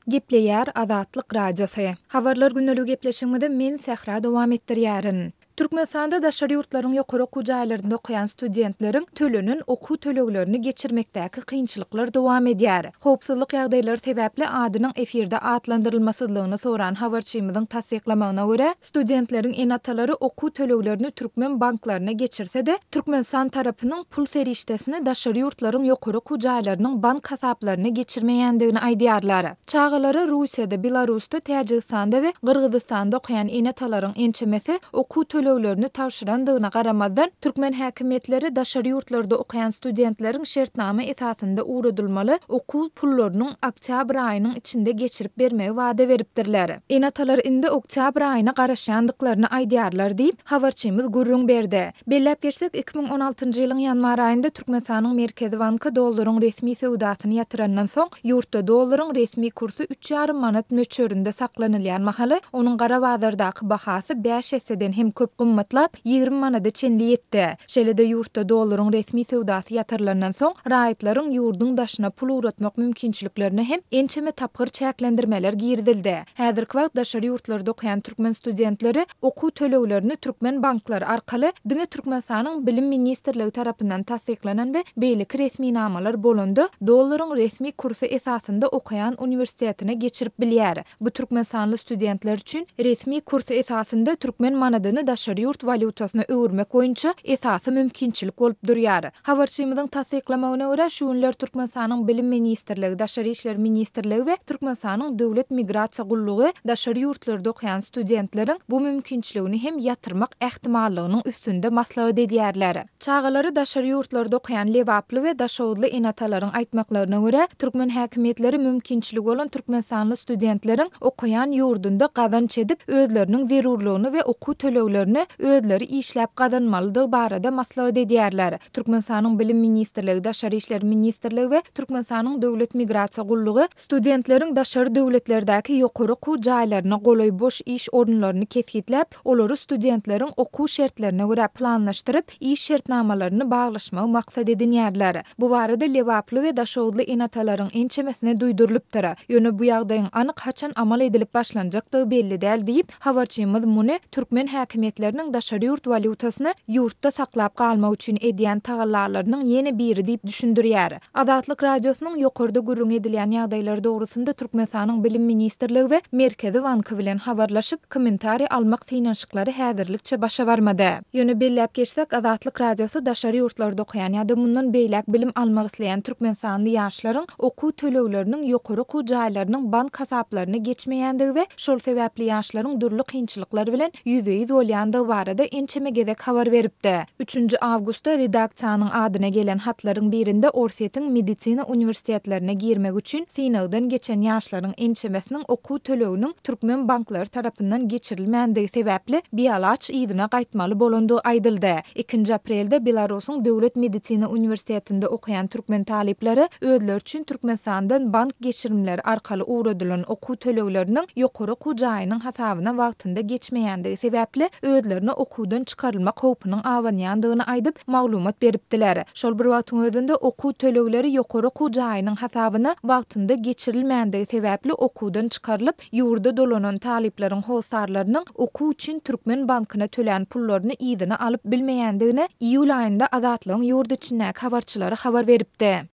Gepleýär Azatlyk Radiosu. Habarlar günnälik gepleşigimizde men Sähra dowam etdirýärin. Türkmenistanda daşary ýurtlaryň ýokary okuw jaýlarynda okuyan studentleriň tölünün okuw töleglerini geçirmekdäki kynçylyklar dowam edýär. Howpsuzlyk ýagdaýlary sebäpli adynyň efirde atlandyrylmasydlygyny soran habarçymyzyň tasdiklamagyna görä, studentleriň enatalary okuw töleglerini türkmen banklaryna geçirse-de, Türkmenistan tarapynyň pul serişdesini daşary ýurtlaryň ýokary okuw jaýlarynyň bank hasaplaryna geçirmeýändigini aýdýarlar. Çağalary Russiýada, Belarusda, Täjikistanda we Gyrgyzstanda okuyan enatalaryň ençemesi okuw töleglerini tawşyrandygyna garamazdan türkmen häkimetleri daşary ýurtlarda okuyan studentleriň şertnama esasynda uğradylmaly okuw pullarynyň oktyabr aýynyň içinde geçirip bermegi wada beripdirler. Enatalar indi oktyabr aýyna garaşandyklaryny aýdýarlar diýip habarçymyz gurrun berdi. Bellep geçsek 2016-njy ýylyň ýanwar aýynda Türkmenistanyň Merkezi Banky dollaryň resmi sowdasyny ýatyrandan soň ýurtda dollaryň resmi kursy 3,5 manat möçöründe saklanylýan mahaly onuň gara bazardaky bahasy 5 hisseden hem köp gymmatlap 20 manada çenli ýetdi. Şeýle-de ýurtda dollaryň resmi sowdasy ýatyrylandan soň raýatlaryň ýurduň daşyna pul uratmak mümkinçiliklerini hem ençeme tapgyr çäklendirmeler girdildi. Häzirki wagt daşary ýurtlarda okuyan türkmen studentleri okuw töleglerini türkmen banklary arkaly diňe Türkmenistanyň Bilim Ministrligi tarapyndan tasdiklanan we beýleki resmi namalar bolanda dollaryň resmi kursy esasynda okuyan universitetine geçirip bilýär. Bu Türkmenistanly studentler üçin resmi kursy esasynda türkmen manadyny daşary ýurt valutasyna öwürmek boýunça esasy mümkinçilik bolup durýar. Habarçymyzyň tasdiklamagyna görä şu günler Türkmenistanyň Bilim Ministrligi, Daşary işler Ministrligi we Türkmenistanyň Döwlet Migrasiýa gullugy daşary ýurtlarda okuyan studentleriň bu mümkinçiligini hem ýatyrmak ähtimallygynyň üstünde maslahat edýärler. Çağalary daşary ýurtlarda okuyan lewaply we daşawudly enatalaryň aýtmaklaryna görä türkmen häkimetleri mümkinçiligi bolan Türkmenistanly studentleriň okuyan ýurdunda gazan çedip özleriniň zerurlygyny we okuw töleglerini özleri işläp gazanmalydygy barada maslahat edýärler. Türkmenistanyň Bilim Ministrligi, Daşary işler Ministrligi we Türkmenistanyň Döwlet Migrasiýa gullugy studentleriň daşary döwletlerdäki ýokary okuw jaýlaryna golay boş iş orunlaryny kesgitläp, olary studentleriň okuw şertlerine görä planlaşdyryp, iş şertnamalaryny baglaşmagy maksat edinýärler. Bu barada lewaply we daşawudly enatalaryň ençemesine duýdurylypdyr. Ýöne bu ýagdaýyň anyk haçan amal edilip başlanjakdygy belli däl diýip habarçymyz muny türkmen häkimetleriniň daşary ýurt valutasyny ýurtda saklap galmak üçin edýän tagallalarynyň ýene biri diýip düşündirýär. Azatlyk Radiosynyň ýokarda gurrun edilýän ýagdaýlar dogrusynda Türkmenistanyň Bilim Ministrligi we Merkezi Banky bilen habarlaşyp kommentari almak synanşyklary häzirlikçe başa barmady. Ýöne bellep geçsek Azatlyk Radiosy daşary ýurtlarda okuyan ýa-da mundan beýlek bilim almak isleýän türkmenistanyly ýaşlaryň okuw tölegleriniň ýokary okuw jaýlarynyň bank hasaplaryna geçmeýändigi we şol sebäpli ýaşlaryň durly kynçylyklary bilen ýüzeýiz bolýandygy barada ençeme gezek habar beripdi. 3 awgustda redaksiýanyň adyna gelen hatlaryň birinde Orsiýetiň medisina universitetlerine girmek üçin synagdan geçen ýaşlaryň ençemesiniň okuw töleginiň türkmen banklary tarapyndan geçirilmändige sebäpli Bialaç ýygyna gaýtmaly bolandygy aýdyldy. 2 aprelde Belarusyň Döwlet Medisina Universitetinde okuyan türkmen talipleri özleri üçin Türkmenistandan bank geçirimleri arkaly uğradylan okuw tölegleriniň ýokary okuw jaýynyň hasabyna wagtynda geçmeýändigi sebäpli özlerini okuwdan çykarylmak howpunyň awanýandygyny aýdyp maglumat beripdiler. Şol bir wagtyň özünde okuw tölegleri ýokary okuw jaýynyň hasabyna wagtynda geçirilmändige sebäpli okuwdan çykarylyp ýurda dolanan talipleriň howsarlarynyň okuw üçin türkmen bankyna tölen pullaryny ýygyna alyp bilmeýändigini iýul aýynda Azatlygyň ýurdu içindäki habarçylary habar beripdi.